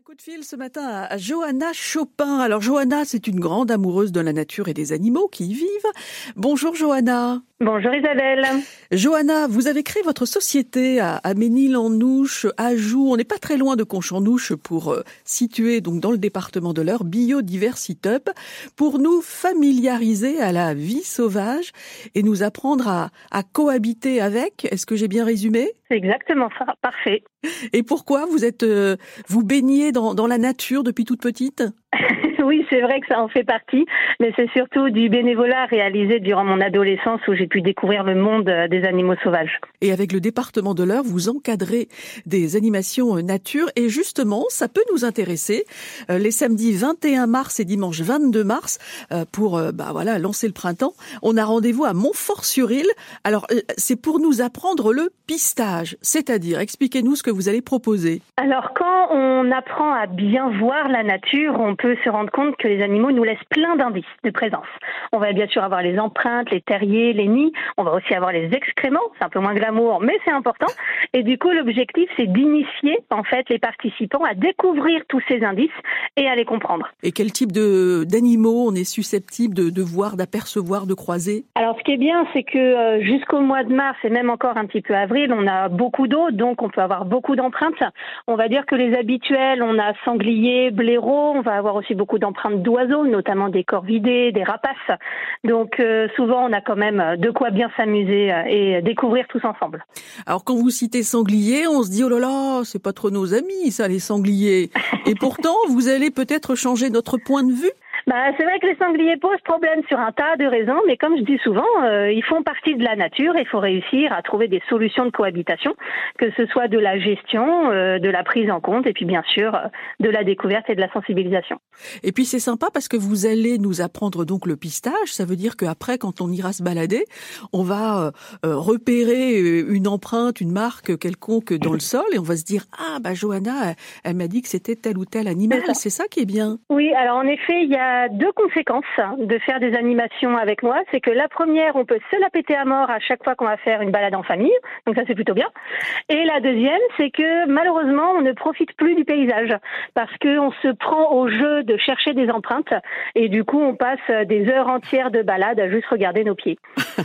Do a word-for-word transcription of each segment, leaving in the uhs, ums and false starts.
Coup de fil ce matin à Johanna Chopin. Alors Johanna, c'est une grande amoureuse de la nature et des animaux qui y vivent. Bonjour Johanna. Bonjour Isabelle. Johanna, vous avez créé votre société à, à Ménil-en-Ouche, à Joux. On n'est pas très loin de Conches-en-Ouche pour euh, situer donc dans le département de l'Eure, Biodiversity Hub, pour nous familiariser à la vie sauvage et nous apprendre à, à cohabiter avec. Est-ce que j'ai bien résumé ? C'est exactement ça, parfait. Et pourquoi vous êtes, euh, vous baignez dans, dans la nature depuis toute petite ? Oui, c'est vrai que ça en fait partie, mais c'est surtout du bénévolat réalisé durant mon adolescence où j'ai pu découvrir le monde des animaux sauvages. Et avec le département de l'Eure, vous encadrez des animations nature et justement, ça peut nous intéresser euh, les samedis vingt et un mars et dimanche vingt-deux mars euh, pour euh, bah voilà lancer le printemps. On a rendez-vous à Montfort-sur-Île. Alors, euh, c'est pour nous apprendre le pistage, c'est-à-dire, expliquez-nous ce que vous allez proposer. Alors, quand on apprend à bien voir la nature, on peut se rendre compte que les animaux nous laissent plein d'indices de présence. On va bien sûr avoir les empreintes, les terriers, les nids. On va aussi avoir les excréments. C'est un peu moins glamour, mais c'est important. Et du coup, l'objectif, c'est d'initier en fait les participants à découvrir tous ces indices et à les comprendre. Et quel type de d'animaux on est susceptible de, de voir, d'apercevoir, de croiser ? Alors, ce qui est bien, c'est que euh, jusqu'au mois de mars et même encore un petit peu avril, on a beaucoup d'eau, donc on peut avoir beaucoup d'empreintes. On va dire que les habituels, on a sangliers, blaireaux. On va avoir aussi beaucoup d'empreintes d'oiseaux, notamment des corvidés, des rapaces. Donc euh, souvent, on a quand même de quoi bien s'amuser et découvrir tous ensemble. Alors quand vous citez sanglier, on se dit oh là là, c'est pas trop nos amis ça les sangliers. Et pourtant, vous allez peut-être changer notre point de vue. Bah, c'est vrai que les sangliers posent problème sur un tas de raisons, mais comme je dis souvent, euh, ils font partie de la nature et il faut réussir à trouver des solutions de cohabitation, que ce soit de la gestion, euh, de la prise en compte et puis bien sûr euh, de la découverte et de la sensibilisation. Et puis c'est sympa parce que vous allez nous apprendre donc le pistage, ça veut dire qu'après quand on ira se balader, on va euh, repérer une empreinte, une marque quelconque dans le sol et on va se dire ah bah Johanna, elle, elle m'a dit que c'était tel ou tel animal, c'est ça. c'est ça qui est bien. Oui, alors en effet, il y a deux conséquences de faire des animations avec moi. C'est que la première, on peut se la péter à mort à chaque fois qu'on va faire une balade en famille. Donc ça, c'est plutôt bien. Et la deuxième, c'est que malheureusement, on ne profite plus du paysage parce qu'on se prend au jeu de chercher des empreintes. Et du coup, on passe des heures entières de balade à juste regarder nos pieds.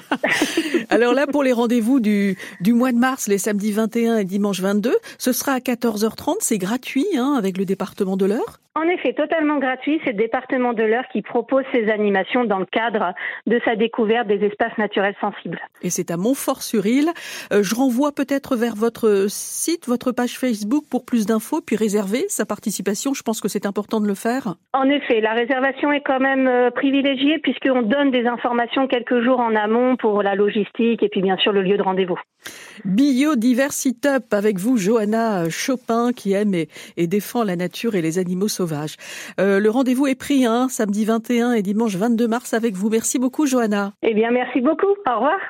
Alors là, pour les rendez-vous du, du mois de mars, les samedis vingt et un et dimanche vingt-deux, ce sera à quatorze heures trente. C'est gratuit hein, avec le département de l'Eure. En effet, totalement gratuit. C'est le département de l'Eure qui propose ces animations dans le cadre de sa découverte des espaces naturels sensibles. Et c'est à Montfort-sur-Île. Euh, je renvoie peut-être vers votre site, votre page Facebook pour plus d'infos, puis réserver sa participation. Je pense que c'est important de le faire. En effet, la réservation est quand même euh, privilégiée puisqu'on donne des informations quelques jours en amont pour la logistique et puis bien sûr le lieu de rendez-vous. Biodiversity Hub avec vous, Johanna Chopin, qui aime et, et défend la nature et les animaux sauvages. Euh, le rendez-vous est pris, hein, samedi vingt et un et dimanche vingt-deux mars avec vous. Merci beaucoup, Johanna. Eh bien, merci beaucoup. Au revoir.